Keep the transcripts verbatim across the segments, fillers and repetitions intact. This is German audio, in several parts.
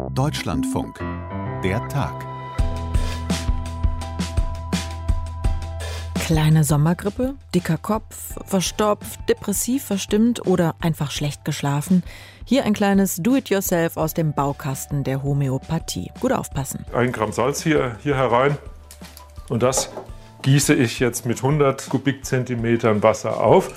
Deutschlandfunk. Der Tag. Kleine Sommergrippe, dicker Kopf, verstopft, depressiv verstimmt oder einfach schlecht geschlafen? Hier ein kleines Do-it-yourself aus dem Baukasten der Homöopathie. Gut aufpassen. Ein Gramm Salz hier, hier herein und das gieße ich jetzt mit hundert Kubikzentimetern Wasser auf.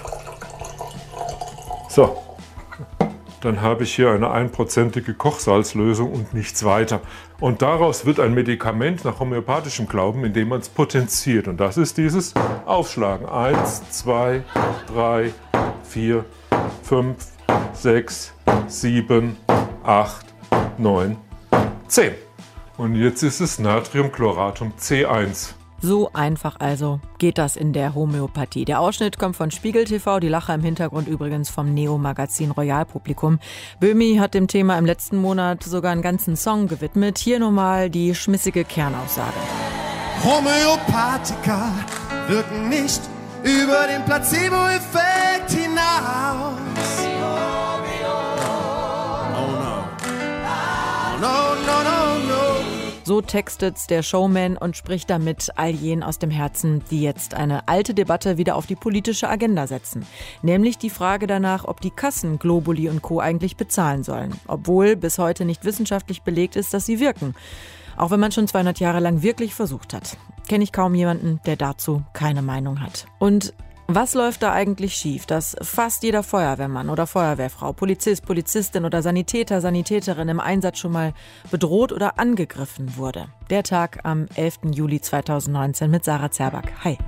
So, dann habe ich hier eine einprozentige Kochsalzlösung und nichts weiter. Und daraus wird ein Medikament nach homöopathischem Glauben, indem man es potenziert. Und das ist dieses Aufschlagen. Eins, zwei, drei, vier, fünf, sechs, sieben, acht, neun, zehn. Und jetzt ist es Natriumchloratum C eins. So einfach also geht das in der Homöopathie. Der Ausschnitt kommt von Spiegel T V, die Lacher im Hintergrund übrigens vom Neo-Magazin Royal Publikum. Böhmi hat dem Thema im letzten Monat sogar einen ganzen Song gewidmet. Hier nochmal die schmissige Kernaussage. Homöopathika wirken nicht über den Placebo-Effekt hinaus. Oh no. Oh no, no, no, no. So textet's der Showman und spricht damit all jenen aus dem Herzen, die jetzt eine alte Debatte wieder auf die politische Agenda setzen. Nämlich die Frage danach, ob die Kassen Globuli und Co. eigentlich bezahlen sollen. Obwohl bis heute nicht wissenschaftlich belegt ist, dass sie wirken. Auch wenn man schon zweihundert Jahre lang wirklich versucht hat. Kenne ich kaum jemanden, der dazu keine Meinung hat. Und was läuft da eigentlich schief, dass fast jeder Feuerwehrmann oder Feuerwehrfrau, Polizist, Polizistin oder Sanitäter, Sanitäterin im Einsatz schon mal bedroht oder angegriffen wurde? Der Tag am elften Juli zweitausendneunzehn mit Sarah Zerback. Hi.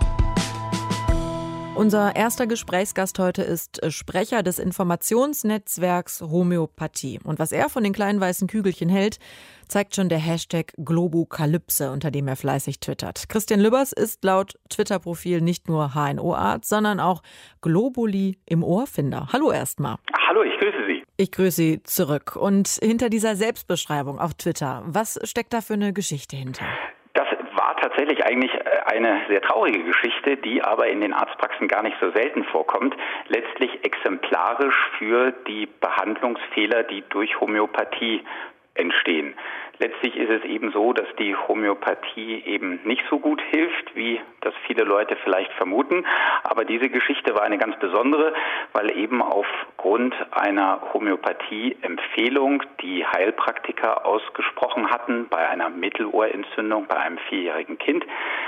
Unser erster Gesprächsgast heute ist Sprecher des Informationsnetzwerks Homöopathie. Und was er von den kleinen weißen Kügelchen hält, zeigt schon der Hashtag Globukalypse, unter dem er fleißig twittert. Christian Lübbers ist laut Twitter-Profil nicht nur H N O-Arzt, sondern auch Globuli im Ohrfinder. Hallo erstmal. Hallo, ich grüße Sie. Ich grüße Sie zurück. Und hinter dieser Selbstbeschreibung auf Twitter, was steckt da für eine Geschichte hinter? Das war tatsächlich eigentlich eine sehr traurige Geschichte, die aber in den Arztpraxen gar nicht so selten vorkommt. Letztlich exemplarisch für die Behandlungsfehler, die durch Homöopathie entstehen. Letztlich ist es eben so, dass die Homöopathie eben nicht so gut hilft, wie das viele Leute vielleicht vermuten. Aber diese Geschichte war eine ganz besondere, weil eben aufgrund einer Homöopathie-Empfehlung, die Heilpraktiker ausgesprochen hatten bei einer Mittelohrentzündung bei einem vierjährigen Kind,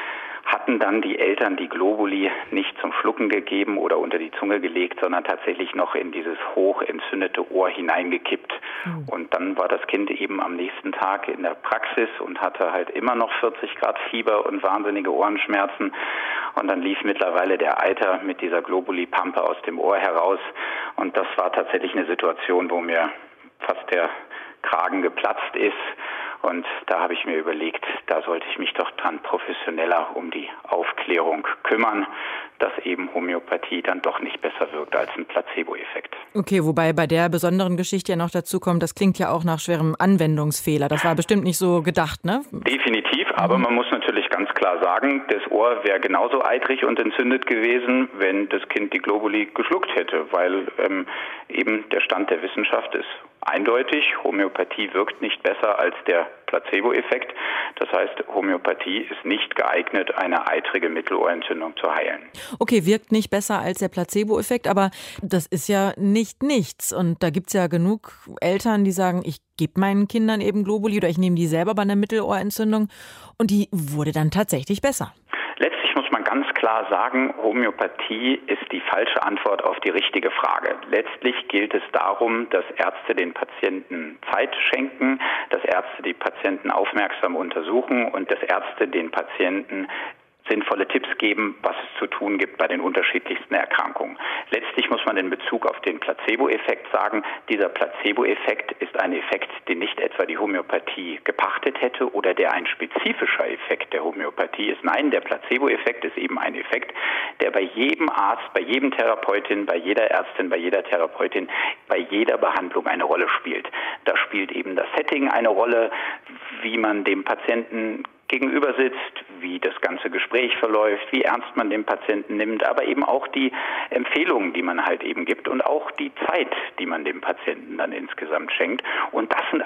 hatten dann die Eltern die Globuli nicht zum Schlucken gegeben oder unter die Zunge gelegt, sondern tatsächlich noch in dieses hochentzündete Ohr hineingekippt. Mhm. Und dann war das Kind eben am nächsten Tag in der Praxis und hatte halt immer noch vierzig Grad Fieber und wahnsinnige Ohrenschmerzen. Und dann lief mittlerweile der Eiter mit dieser Globuli-Pampe aus dem Ohr heraus. Und das war tatsächlich eine Situation, wo mir fast der Kragen geplatzt ist. Und da habe ich mir überlegt, da sollte ich mich doch dran professioneller um die Aufklärung kümmern, dass eben Homöopathie dann doch nicht besser wirkt als ein Placebo-Effekt. Okay, wobei bei der besonderen Geschichte ja noch dazu kommt, das klingt ja auch nach schwerem Anwendungsfehler. Das war bestimmt nicht so gedacht, ne? Definitiv, aber man muss natürlich ganz klar sagen, das Ohr wäre genauso eitrig und entzündet gewesen, wenn das Kind die Globuli geschluckt hätte, weil ähm, eben der Stand der Wissenschaft ist eindeutig, Homöopathie wirkt nicht besser als der Placebo-Effekt. Das heißt, Homöopathie ist nicht geeignet, eine eitrige Mittelohrentzündung zu heilen. Okay, wirkt nicht besser als der Placebo-Effekt, aber das ist ja nicht nichts. Und da gibt es ja genug Eltern, die sagen, ich gebe meinen Kindern eben Globuli oder ich nehme die selber bei einer Mittelohrentzündung und die wurde dann tatsächlich besser. Letztlich muss man ganz klar sagen, Homöopathie ist die falsche Antwort auf die richtige Frage. Letztlich gilt es darum, dass Ärzte den Patienten Zeit schenken, dass Ärzte die Patienten aufmerksam untersuchen und dass Ärzte den Patienten sinnvolle Tipps geben, was es zu tun gibt bei den unterschiedlichsten Erkrankungen. Letztlich muss man in Bezug auf den Placebo-Effekt sagen, dieser Placebo-Effekt ist ein Effekt, den nicht etwa die Homöopathie gepachtet hätte oder der ein spezifischer Effekt der Homöopathie ist. Nein, der Placebo-Effekt ist eben ein Effekt, der bei jedem Arzt, bei jedem Therapeutin, bei jeder Ärztin, bei jeder Therapeutin, bei jeder Behandlung eine Rolle spielt. Da spielt eben das Setting eine Rolle, wie man dem Patienten gegenüber sitzt, wie das ganze Gespräch verläuft, wie ernst man den Patienten nimmt, aber eben auch die Empfehlungen, die man halt eben gibt und auch die Zeit, die man dem Patienten dann insgesamt schenkt. Und das sind alles Komponenten,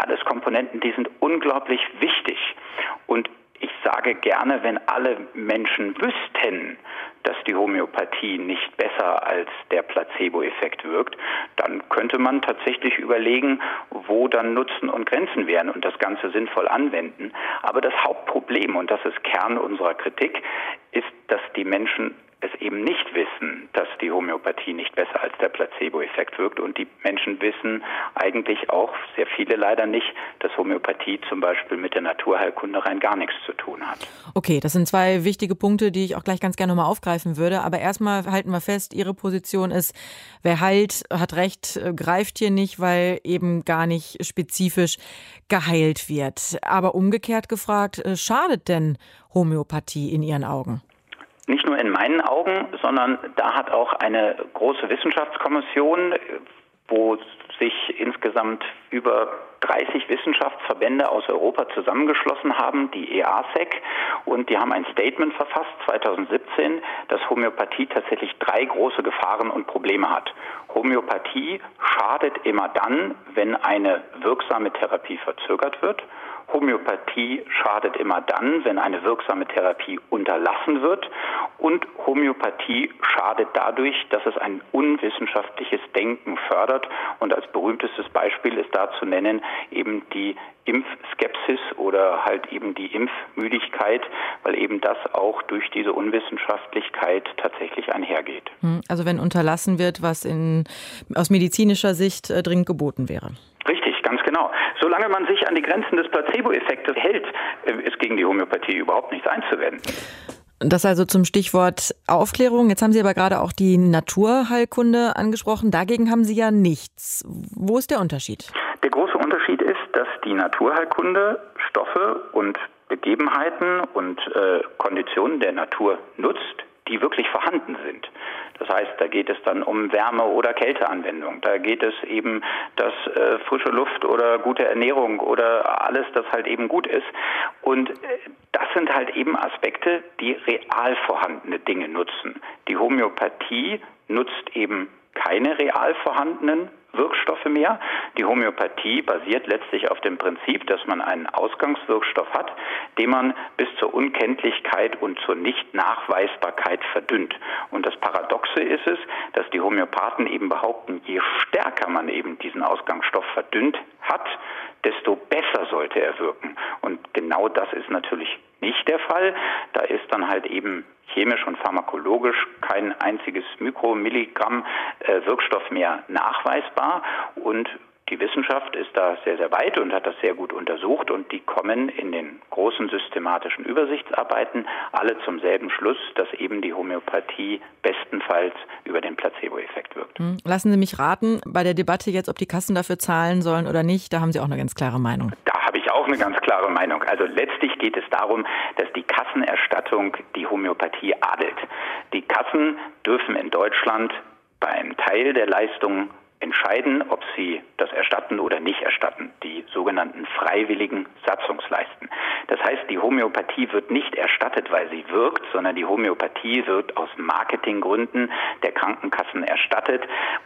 Komponenten, die sind unglaublich wichtig. Und ich sage gerne, wenn alle Menschen wüssten, dass die Homöopathie nicht besser als der Placebo-Effekt wirkt, dann könnte man tatsächlich überlegen, wo dann Nutzen und Grenzen wären und das Ganze sinnvoll anwenden. Aber das Hauptproblem, und das ist Kern unserer Kritik, ist, dass die Menschen es eben nicht wissen, dass die Homöopathie nicht besser als der Placebo-Effekt wirkt. Und die Menschen wissen eigentlich auch, sehr viele leider nicht, dass Homöopathie zum Beispiel mit der Naturheilkunde rein gar nichts zu tun hat. Okay, das sind zwei wichtige Punkte, die ich auch gleich ganz gerne nochmal aufgreifen würde. Aber erstmal halten wir fest, Ihre Position ist, wer heilt, hat Recht, greift hier nicht, weil eben gar nicht spezifisch geheilt wird. Aber umgekehrt gefragt, schadet denn Homöopathie in Ihren Augen? Nicht nur in meinen Augen, sondern da hat auch eine große Wissenschaftskommission, wo sich insgesamt über dreißig Wissenschaftsverbände aus Europa zusammengeschlossen haben, die E A S E C, und die haben ein Statement verfasst, zweitausendsiebzehn, dass Homöopathie tatsächlich drei große Gefahren und Probleme hat. Homöopathie schadet immer dann, wenn eine wirksame Therapie verzögert wird. Homöopathie schadet immer dann, wenn eine wirksame Therapie unterlassen wird. Und Homöopathie schadet dadurch, dass es ein unwissenschaftliches Denken fördert. Und als berühmtestes Beispiel ist da zu nennen eben die Impfskepsis oder halt eben die Impfmüdigkeit, weil eben das auch durch diese Unwissenschaftlichkeit tatsächlich einhergeht. Also wenn unterlassen wird, was in, aus medizinischer Sicht äh, dringend geboten wäre. Richtig, ganz genau. Solange man sich an die Grenzen des Placebo-Effektes hält, ist gegen die Homöopathie überhaupt nichts einzuwenden. Das also zum Stichwort Aufklärung. Jetzt haben Sie aber gerade auch die Naturheilkunde angesprochen. Dagegen haben Sie ja nichts. Wo ist der Unterschied? Der große Unterschied ist, dass die Naturheilkunde Stoffe und Begebenheiten und äh, Konditionen der Natur nutzt, die wirklich vorhanden sind. Das heißt, da geht es dann um Wärme- oder Kälteanwendung. Da geht es eben, dass äh, frische Luft oder gute Ernährung oder alles, das halt eben gut ist. Und äh, das sind halt eben Aspekte, die real vorhandene Dinge nutzen. Die Homöopathie nutzt eben keine real vorhandenen Wirkstoffe mehr. Die Homöopathie basiert letztlich auf dem Prinzip, dass man einen Ausgangswirkstoff hat, den man bis zur Unkenntlichkeit und zur Nicht-Nachweisbarkeit verdünnt. Und das Paradoxe ist es, dass die Homöopathen eben behaupten, je stärker man eben diesen Ausgangsstoff verdünnt hat, desto besser sollte er wirken. Und genau das ist natürlich nicht der Fall. Da ist dann halt eben chemisch und pharmakologisch kein einziges Mikromilligramm äh, Wirkstoff mehr nachweisbar. Und die Wissenschaft ist da sehr, sehr weit und hat das sehr gut untersucht. Und die kommen in den großen systematischen Übersichtsarbeiten alle zum selben Schluss, dass eben die Homöopathie bestenfalls über den Placebo-Effekt wirkt. Lassen Sie mich raten, bei der Debatte jetzt, ob die Kassen dafür zahlen sollen oder nicht, da haben Sie auch eine ganz klare Meinung. Da habe ich auch eine ganz klare Meinung. Also letztlich geht es darum, dass die Kassenerstattung die Homöopathie adelt. Die Kassen dürfen in Deutschland bei einem Teil der Leistungen entscheiden, ob sie das erstatten oder nicht erstatten, die sogenannten freiwilligen Satzungsleisten. Das heißt, die Homöopathie wird nicht erstattet, weil sie wirkt, sondern die Homöopathie wird aus Marketinggründen der Krankenkassen erstattet,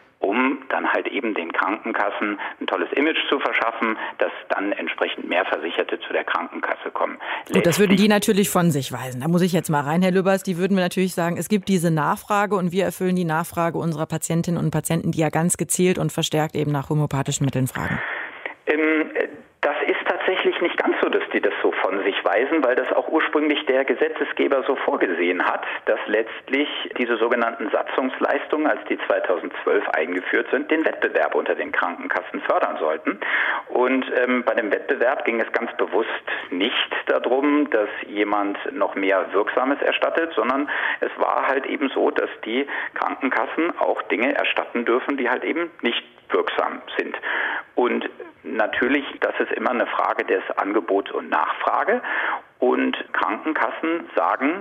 um dann halt eben den Krankenkassen ein tolles Image zu verschaffen, dass dann entsprechend mehr Versicherte zu der Krankenkasse kommen. Gut, das würden die natürlich von sich weisen. Da muss ich jetzt mal rein, Herr Lübbers. Die würden mir natürlich sagen, es gibt diese Nachfrage und wir erfüllen die Nachfrage unserer Patientinnen und Patienten, die ja ganz gezielt und verstärkt eben nach homöopathischen Mitteln fragen. Ähm, das ist tatsächlich nicht ganz so, dass die das so von sich weisen, weil das auch ursprünglich der Gesetzesgeber so vorgesehen hat, dass letztlich diese sogenannten Satzungsleistungen, als die zweitausendzwölf eingeführt sind, den Wettbewerb unter den Krankenkassen fördern sollten. Und ähm, bei dem Wettbewerb ging es ganz bewusst nicht darum, dass jemand noch mehr Wirksames erstattet, sondern es war halt eben so, dass die Krankenkassen auch Dinge erstatten dürfen, die halt eben nicht wirksam sind. Und natürlich, das ist immer eine Frage des Angebots und Nachfrage. Und Krankenkassen sagen,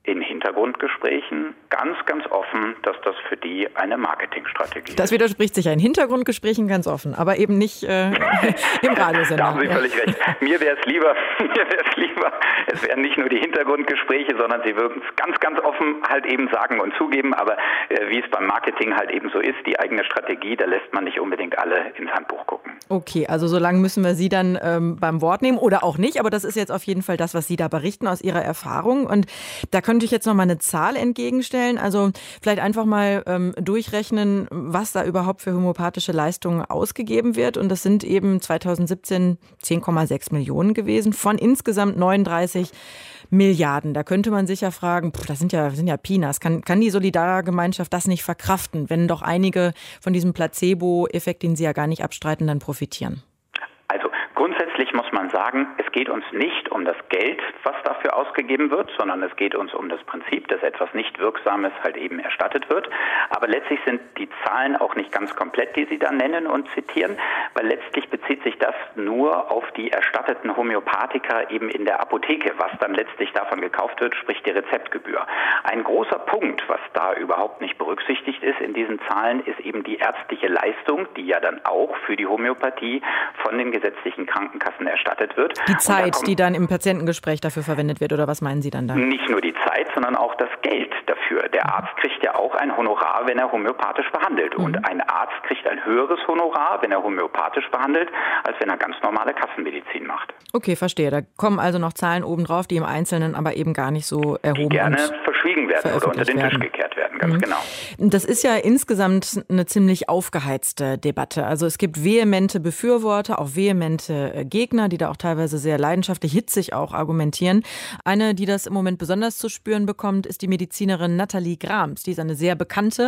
in Hintergrundgesprächen ganz, ganz offen, dass das für die eine Marketingstrategie ist. Das widerspricht sich ja in Hintergrundgesprächen ganz offen, aber eben nicht äh, im Radiosender. Da haben Sie ja völlig recht. Mir wäre es lieber, mir wäre es lieber, es wären nicht nur die Hintergrundgespräche, sondern Sie würden es ganz, ganz offen halt eben sagen und zugeben, aber äh, wie es beim Marketing halt eben so ist, die eigene Strategie, da lässt man nicht unbedingt alle ins Handbuch gucken. Okay, also so lange müssen wir Sie dann ähm, beim Wort nehmen oder auch nicht, aber das ist jetzt auf jeden Fall das, was Sie da berichten aus Ihrer Erfahrung, und da könnte ich jetzt noch mal eine Zahl entgegenstellen, also vielleicht einfach mal ähm, durchrechnen, was da überhaupt für homöopathische Leistungen ausgegeben wird, und das sind eben zweitausendsiebzehn zehn Komma sechs Millionen gewesen von insgesamt neununddreißig Milliarden. Da könnte man sich ja fragen, pff, das sind ja, das sind ja Peanuts, kann, kann die Solidargemeinschaft das nicht verkraften, wenn doch einige von diesem Placebo-Effekt, den Sie ja gar nicht abstreiten, dann profitieren? Also grundsätzlich muss man sagen, es geht uns nicht um das Geld, was dafür ausgegeben wird, sondern es geht uns um das Prinzip, dass etwas nicht Wirksames halt eben erstattet wird. Aber letztlich sind die Zahlen auch nicht ganz komplett, die Sie da nennen und zitieren, weil letztlich bezieht sich das nur auf die erstatteten Homöopathika eben in der Apotheke, was dann letztlich davon gekauft wird, sprich die Rezeptgebühr. Ein großer Punkt, was da überhaupt nicht berücksichtigt ist in diesen Zahlen, ist eben die ärztliche Leistung, die ja dann auch für die Homöopathie von den gesetzlichen Krankenkassen erstattet wird. Die Zeit, da die dann im Patientengespräch dafür verwendet wird, oder was meinen Sie dann da? Nicht nur die Zeit, sondern auch das Geld dafür. Der Arzt kriegt ja auch ein Honorar, wenn er homöopathisch behandelt. Mhm. Und ein Arzt kriegt ein höheres Honorar, wenn er homöopathisch behandelt, als wenn er ganz normale Kassenmedizin macht. Okay, verstehe. Da kommen also noch Zahlen obendrauf, die im Einzelnen aber eben gar nicht so erhoben die gerne und verschwiegen werden oder unter den werden. Tisch gekehrt werden, ganz mhm. genau. Das ist ja insgesamt eine ziemlich aufgeheizte Debatte. Also es gibt vehemente Befürworter, auch vehemente Gegner, die da auch teilweise sehr leidenschaftlich, hitzig auch argumentieren. Eine, die das im Moment besonders zu spüren bekommt, ist die Medizinerin Nathalie Grams. Die ist eine sehr bekannte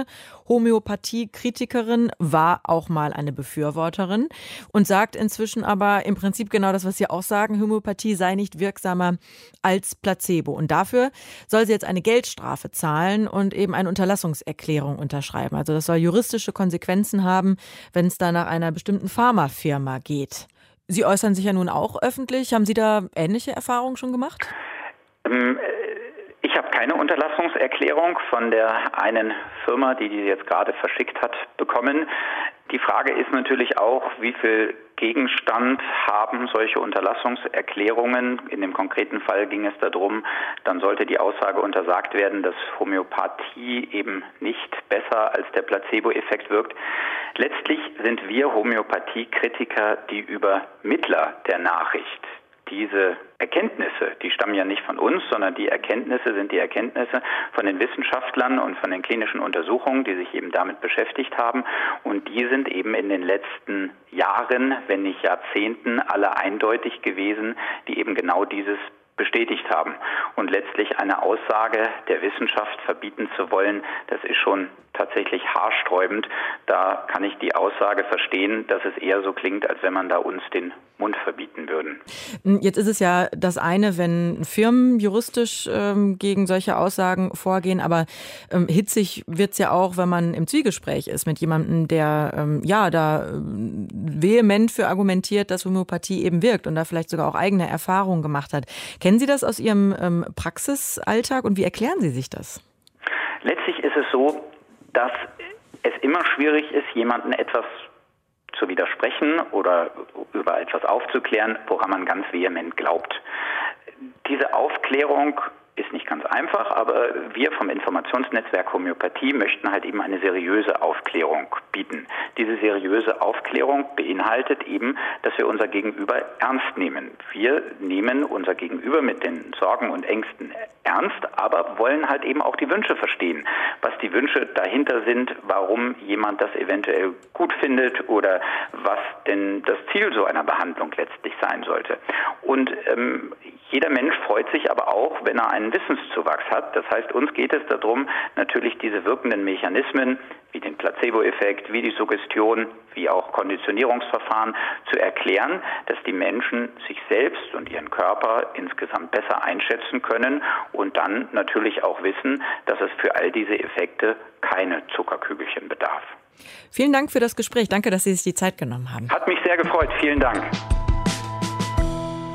Homöopathie-Kritikerin, war auch mal eine Befürworterin und sagt inzwischen aber im Prinzip genau das, was Sie auch sagen, Homöopathie sei nicht wirksamer als Placebo. Und dafür soll sie jetzt eine Geldstrafe zahlen und eben eine Unterlassungserklärung unterschreiben. Also das soll juristische Konsequenzen haben, wenn es da nach einer bestimmten Pharmafirma geht. Sie äußern sich ja nun auch öffentlich. Haben Sie da ähnliche Erfahrungen schon gemacht? Ähm, ich habe keine Unterlassungserklärung von der einen Firma, die die jetzt gerade verschickt hat, bekommen. Die Frage ist natürlich auch, wie viel Gegenstand haben solche Unterlassungserklärungen. In dem konkreten Fall ging es darum, dann sollte die Aussage untersagt werden, dass Homöopathie eben nicht besser als der Placebo-Effekt wirkt. Letztlich sind wir Homöopathie-Kritiker die Übermittler der Nachricht. Diese Erkenntnisse, die stammen ja nicht von uns, sondern die Erkenntnisse sind die Erkenntnisse von den Wissenschaftlern und von den klinischen Untersuchungen, die sich eben damit beschäftigt haben. Und die sind eben in den letzten Jahren, wenn nicht Jahrzehnten, alle eindeutig gewesen, die eben genau dieses bestätigt haben. Und letztlich eine Aussage der Wissenschaft verbieten zu wollen, das ist schon tatsächlich haarsträubend. Da kann ich die Aussage verstehen, dass es eher so klingt, als wenn man da uns den Mund verbieten würden. Jetzt ist es ja das eine, wenn Firmen juristisch ähm, gegen solche Aussagen vorgehen, aber ähm, hitzig wird es ja auch, wenn man im Zwiegespräch ist mit jemandem, der ähm, ja da ähm, vehement für argumentiert, dass Homöopathie eben wirkt und da vielleicht sogar auch eigene Erfahrungen gemacht hat. Kennen Sie das aus Ihrem ähm, Praxisalltag und wie erklären Sie sich das? Letztlich ist es so, dass es immer schwierig ist, jemandem etwas zu widersprechen oder über etwas aufzuklären, woran man ganz vehement glaubt. Diese Aufklärung ist nicht ganz einfach, aber wir vom Informationsnetzwerk Homöopathie möchten halt eben eine seriöse Aufklärung bieten. Diese seriöse Aufklärung beinhaltet eben, dass wir unser Gegenüber ernst nehmen. Wir nehmen unser Gegenüber mit den Sorgen und Ängsten ernst, aber wollen halt eben auch die Wünsche verstehen, was die Wünsche dahinter sind, warum jemand das eventuell gut findet oder was denn das Ziel so einer Behandlung letztlich sein sollte. Und ähm, jeder Mensch freut sich aber auch, wenn er einen Wissenszuwachs hat. Das heißt, uns geht es darum, natürlich diese wirkenden Mechanismen wie den Placebo-Effekt, wie die Suggestion, wie auch Konditionierungsverfahren zu erklären, dass die Menschen sich selbst und ihren Körper insgesamt besser einschätzen können und dann natürlich auch wissen, dass es für all diese Effekte keine Zuckerkügelchen bedarf. Vielen Dank für das Gespräch. Danke, dass Sie sich die Zeit genommen haben. Hat mich sehr gefreut. Vielen Dank.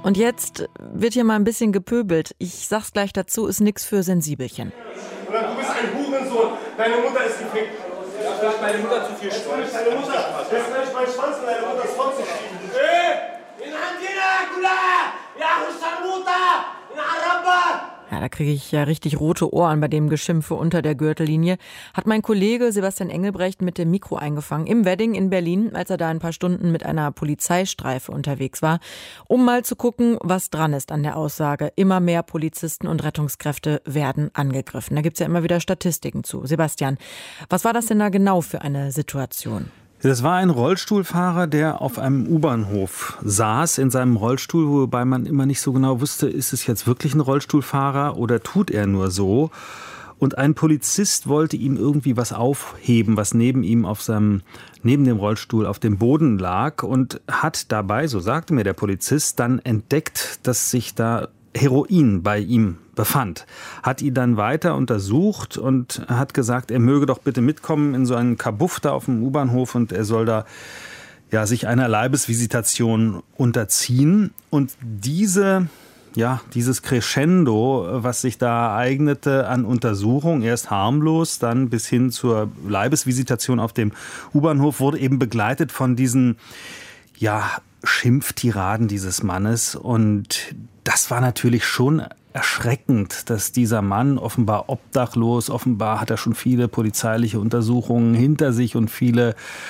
Und jetzt wird hier mal ein bisschen gepöbelt. Ich sag's gleich dazu, ist nix für Sensibelchen. Oder du bist ein Hurensohn. Deine Mutter ist gefickt. Ja, vielleicht meine Mutter zu viel Stolz. Deine Mutter. Das ist nicht mein Schwanz, von deiner Mutter ist fortzuschieben. Ey! In Handina, Kula! Ja, Mutter! In Araba! Ja, da kriege ich ja richtig rote Ohren bei dem Geschimpfe unter der Gürtellinie. Hat mein Kollege Sebastian Engelbrecht mit dem Mikro eingefangen im Wedding in Berlin, als er da ein paar Stunden mit einer Polizeistreife unterwegs war, um mal zu gucken, was dran ist an der Aussage. Immer mehr Polizisten und Rettungskräfte werden angegriffen. Da gibt's ja immer wieder Statistiken zu. Sebastian, was war das denn da genau für eine Situation? Das war ein Rollstuhlfahrer, der auf einem U-Bahnhof saß in seinem Rollstuhl, wobei man immer nicht so genau wusste, ist es jetzt wirklich ein Rollstuhlfahrer oder tut er nur so? Und ein Polizist wollte ihm irgendwie was aufheben, was neben ihm auf seinem, neben dem Rollstuhl auf dem Boden lag und hat dabei, so sagte mir der Polizist, dann entdeckt, dass sich da Heroin bei ihm befand, hat ihn dann weiter untersucht und hat gesagt, er möge doch bitte mitkommen in so einen Kabuff da auf dem U-Bahnhof und er soll da ja, sich einer Leibesvisitation unterziehen. Und diese, ja, dieses Crescendo, was sich da ereignete an Untersuchung, erst harmlos, dann bis hin zur Leibesvisitation auf dem U-Bahnhof, wurde eben begleitet von diesen, ja, Schimpftiraden dieses Mannes. Und das war natürlich schon erschreckend, dass dieser Mann offenbar obdachlos, offenbar hat er schon viele polizeiliche Untersuchungen hinter sich und viele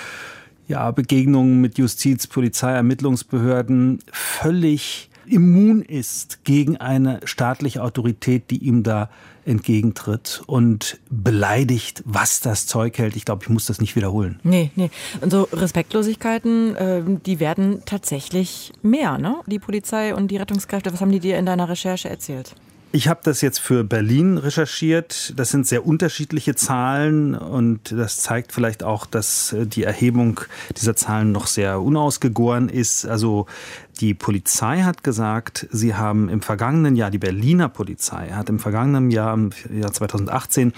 ja, Begegnungen mit Justiz, Polizei, Ermittlungsbehörden, völlig immun ist gegen eine staatliche Autorität, die ihm da entgegentritt und beleidigt, was das Zeug hält. Ich glaube, ich muss das nicht wiederholen. Nee, nee. Und so Respektlosigkeiten, äh, die werden tatsächlich mehr, ne? Die Polizei und die Rettungskräfte, was haben die dir in deiner Recherche erzählt? Ich habe das jetzt für Berlin recherchiert. Das sind sehr unterschiedliche Zahlen und das zeigt vielleicht auch, dass die Erhebung dieser Zahlen noch sehr unausgegoren ist. Also die Polizei hat gesagt, sie haben im vergangenen Jahr, die Berliner Polizei hat im vergangenen Jahr, im Jahr zweitausendachtzehn,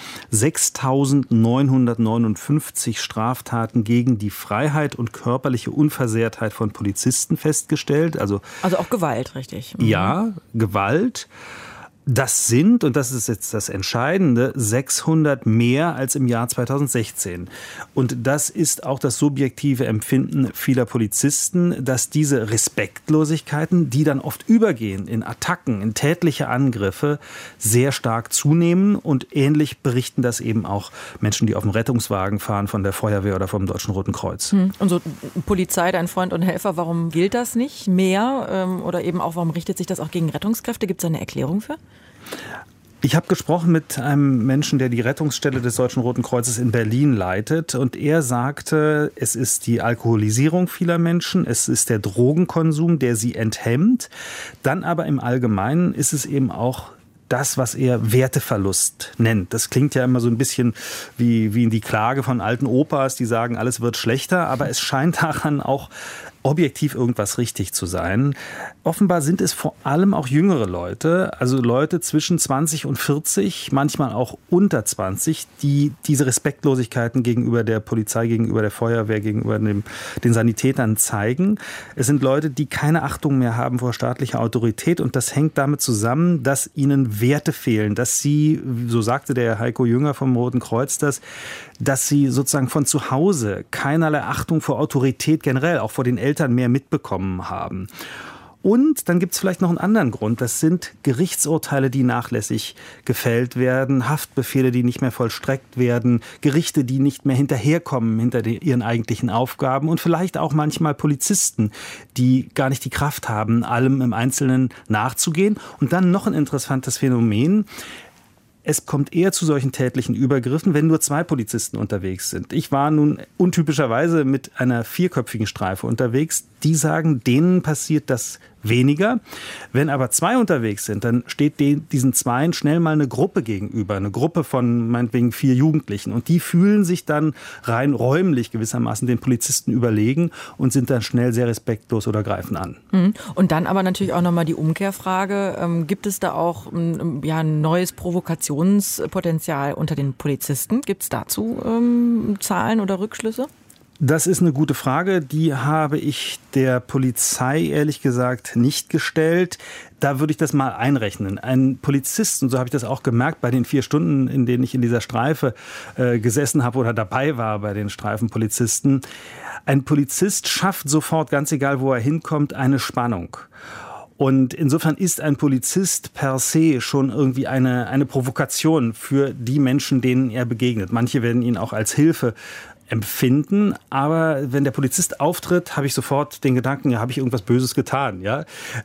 sechstausendneunhundertneunundfünfzig Straftaten gegen die Freiheit und körperliche Unversehrtheit von Polizisten festgestellt. Also, also auch Gewalt, richtig? Mhm. Ja, Gewalt. Das sind, und das ist jetzt das Entscheidende, sechshundert mehr als im Jahr zweitausendsechzehn. Und das ist auch das subjektive Empfinden vieler Polizisten, dass diese Respektlosigkeiten, die dann oft übergehen in Attacken, in tätliche Angriffe, sehr stark zunehmen. Und ähnlich berichten das eben auch Menschen, die auf dem Rettungswagen fahren von der Feuerwehr oder vom Deutschen Roten Kreuz. Hm. Und so Polizei, dein Freund und Helfer, warum gilt das nicht mehr? Oder eben auch, warum richtet sich das auch gegen Rettungskräfte? Gibt es da eine Erklärung für? Ich habe gesprochen mit einem Menschen, der die Rettungsstelle des Deutschen Roten Kreuzes in Berlin leitet. Und er sagte, es ist die Alkoholisierung vieler Menschen, es ist der Drogenkonsum, der sie enthemmt. Dann aber im Allgemeinen ist es eben auch das, was er Werteverlust nennt. Das klingt ja immer so ein bisschen wie, wie die Klage von alten Opas, die sagen, alles wird schlechter. Aber es scheint daran auch objektiv irgendwas richtig zu sein. Offenbar sind es vor allem auch jüngere Leute, also Leute zwischen zwanzig und vierzig, manchmal auch unter zwanzig, die diese Respektlosigkeiten gegenüber der Polizei, gegenüber der Feuerwehr, gegenüber dem, den Sanitätern zeigen. Es sind Leute, die keine Achtung mehr haben vor staatlicher Autorität und das hängt damit zusammen, dass ihnen Werte fehlen, dass sie, so sagte der Heiko Jünger vom Roten Kreuz das, dass sie sozusagen von zu Hause keinerlei Achtung vor Autorität generell, auch vor den Eltern mehr mitbekommen haben. Und dann gibt es vielleicht noch einen anderen Grund. Das sind Gerichtsurteile, die nachlässig gefällt werden, Haftbefehle, die nicht mehr vollstreckt werden, Gerichte, die nicht mehr hinterherkommen hinter die, ihren eigentlichen Aufgaben und vielleicht auch manchmal Polizisten, die gar nicht die Kraft haben, allem im Einzelnen nachzugehen. Und dann noch ein interessantes Phänomen. Es kommt eher zu solchen tätlichen Übergriffen, wenn nur zwei Polizisten unterwegs sind. Ich war nun untypischerweise mit einer vierköpfigen Streife unterwegs. Die sagen, denen passiert das weniger. Wenn aber zwei unterwegs sind, dann steht den, diesen Zweien schnell mal eine Gruppe gegenüber. Eine Gruppe von meinetwegen vier Jugendlichen. Und die fühlen sich dann rein räumlich gewissermaßen den Polizisten überlegen und sind dann schnell sehr respektlos oder greifen an. Und dann aber natürlich auch nochmal die Umkehrfrage. Ähm, gibt es da auch ähm, ja, ein neues Provokationspotenzial unter den Polizisten? Gibt es dazu ähm, Zahlen oder Rückschlüsse? Das ist eine gute Frage. Die habe ich der Polizei ehrlich gesagt nicht gestellt. Da würde ich das mal einrechnen. Ein Polizist, und so habe ich das auch gemerkt bei den vier Stunden, in denen ich in dieser Streife äh, gesessen habe oder dabei war bei den Streifenpolizisten, ein Polizist schafft sofort, ganz egal wo er hinkommt, eine Spannung. Und insofern ist ein Polizist per se schon irgendwie eine, eine Provokation für die Menschen, denen er begegnet. Manche werden ihn auch als Hilfe empfinden, aber wenn der Polizist auftritt, habe ich sofort den Gedanken, ja, habe ich irgendwas Böses getan, ja?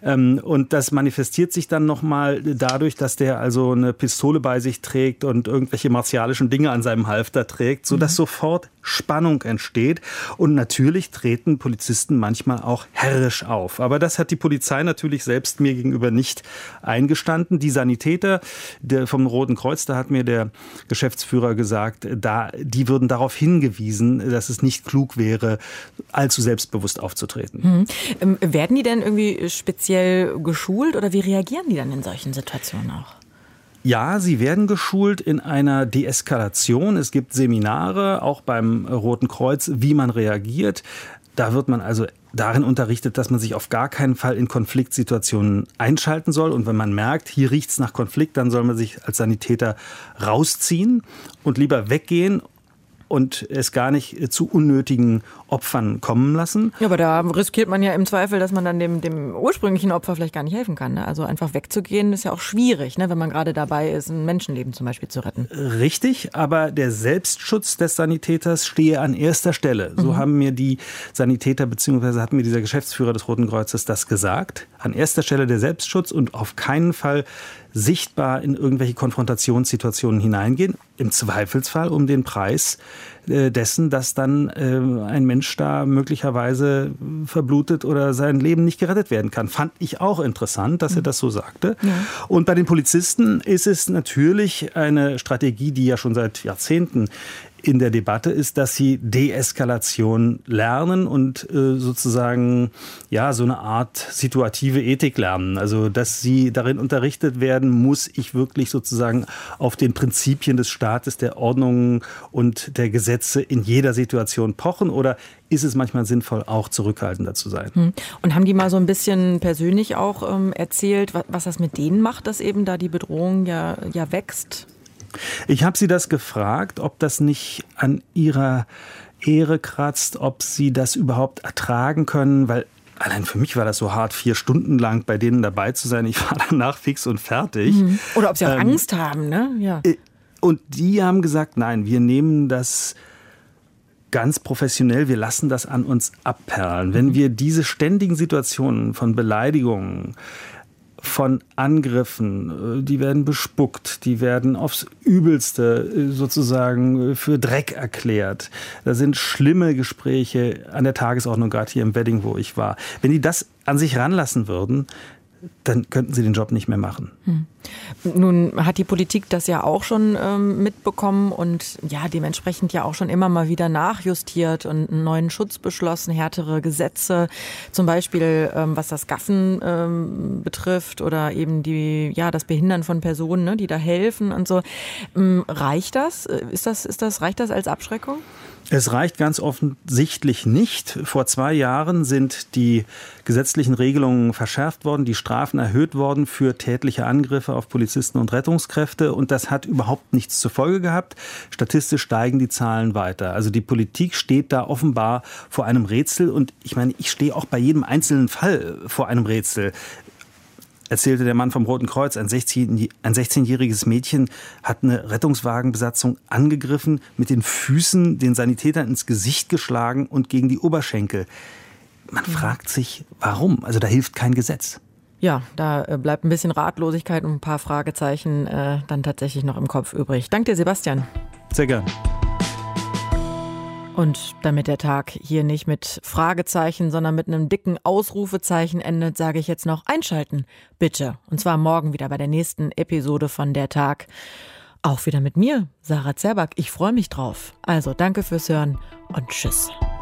Und das manifestiert sich dann nochmal dadurch, dass der also eine Pistole bei sich trägt und irgendwelche martialischen Dinge an seinem Halfter trägt, sodass mhm. sofort Spannung entsteht. Und natürlich treten Polizisten manchmal auch herrisch auf. Aber das hat die Polizei natürlich selbst mir gegenüber nicht eingestanden. Die Sanitäter der vom Roten Kreuz, da hat mir der Geschäftsführer gesagt, da, die würden darauf hingewiesen, dass es nicht klug wäre, allzu selbstbewusst aufzutreten. Mhm. Werden die denn irgendwie speziell geschult oder wie reagieren die dann in solchen Situationen auch? Ja, sie werden geschult in einer Deeskalation. Es gibt Seminare, auch beim Roten Kreuz, wie man reagiert. Da wird man also darin unterrichtet, dass man sich auf gar keinen Fall in Konfliktsituationen einschalten soll. Und wenn man merkt, hier riecht's nach Konflikt, dann soll man sich als Sanitäter rausziehen und lieber weggehen und es gar nicht zu unnötigen Opfern kommen lassen. Ja, aber da riskiert man ja im Zweifel, dass man dann dem, dem ursprünglichen Opfer vielleicht gar nicht helfen kann. Ne? Also einfach wegzugehen ist ja auch schwierig, ne? Wenn man gerade dabei ist, ein Menschenleben zum Beispiel zu retten. Richtig, aber der Selbstschutz des Sanitäters stehe an erster Stelle. So mhm. haben mir die Sanitäter bzw. hat mir dieser Geschäftsführer des Roten Kreuzes das gesagt. An erster Stelle der Selbstschutz und auf keinen Fall sichtbar in irgendwelche Konfrontationssituationen hineingehen. Im Zweifelsfall um den Preis äh, dessen, dass dann äh, ein Mensch da möglicherweise verblutet oder sein Leben nicht gerettet werden kann. Fand ich auch interessant, dass mhm. er das so sagte. Ja. Und bei den Polizisten ist es natürlich eine Strategie, die ja schon seit Jahrzehnten in der Debatte ist, dass sie Deeskalation lernen und äh, sozusagen ja so eine Art situative Ethik lernen. Also dass sie darin unterrichtet werden, muss ich wirklich sozusagen auf den Prinzipien des Staates, der Ordnung und der Gesetze in jeder Situation pochen, oder ist es manchmal sinnvoll, auch zurückhaltender zu sein? Und haben die mal so ein bisschen persönlich auch ähm, erzählt, was, was das mit denen macht, dass eben da die Bedrohung ja, ja wächst? Ich habe sie das gefragt, ob das nicht an ihrer Ehre kratzt, ob sie das überhaupt ertragen können, weil allein für mich war das so hart, vier Stunden lang bei denen dabei zu sein. Ich war danach fix und fertig. Mhm. Oder ob sie auch ähm, Angst haben, ne? Ja. Und die haben gesagt, nein, wir nehmen das ganz professionell, wir lassen das an uns abperlen. Wenn wir diese ständigen Situationen von Beleidigungen, von Angriffen, die werden bespuckt, die werden aufs Übelste sozusagen für Dreck erklärt. Da sind schlimme Gespräche an der Tagesordnung, gerade hier im Wedding, wo ich war. Wenn die das an sich ranlassen würden, dann könnten sie den Job nicht mehr machen. Hm. Nun hat die Politik das ja auch schon ähm, mitbekommen und ja dementsprechend ja auch schon immer mal wieder nachjustiert und einen neuen Schutz beschlossen, härtere Gesetze, zum Beispiel ähm, was das Gaffen ähm, betrifft oder eben die ja das Behindern von Personen, ne, die da helfen und so. Ähm, reicht das? Ist das, ist das, reicht das als Abschreckung? Es reicht ganz offensichtlich nicht. Vor zwei Jahren sind die gesetzlichen Regelungen verschärft worden, die Strafen erhöht worden für tätliche Angriffe auf Polizisten und Rettungskräfte. Und das hat überhaupt nichts zur Folge gehabt. Statistisch steigen die Zahlen weiter. Also die Politik steht da offenbar vor einem Rätsel. Und ich meine, ich stehe auch bei jedem einzelnen Fall vor einem Rätsel. Erzählte der Mann vom Roten Kreuz, ein sechzehnjähriges Mädchen hat eine Rettungswagenbesatzung angegriffen, mit den Füßen den Sanitätern ins Gesicht geschlagen und gegen die Oberschenkel. Man fragt sich, warum? Also da hilft kein Gesetz. Ja, da bleibt ein bisschen Ratlosigkeit und ein paar Fragezeichen äh, dann tatsächlich noch im Kopf übrig. Danke dir, Sebastian. Sehr gern. Und damit der Tag hier nicht mit Fragezeichen, sondern mit einem dicken Ausrufezeichen endet, sage ich jetzt noch einschalten, bitte. Und zwar morgen wieder bei der nächsten Episode von Der Tag. Auch wieder mit mir, Sarah Zerback. Ich freue mich drauf. Also danke fürs Hören und tschüss.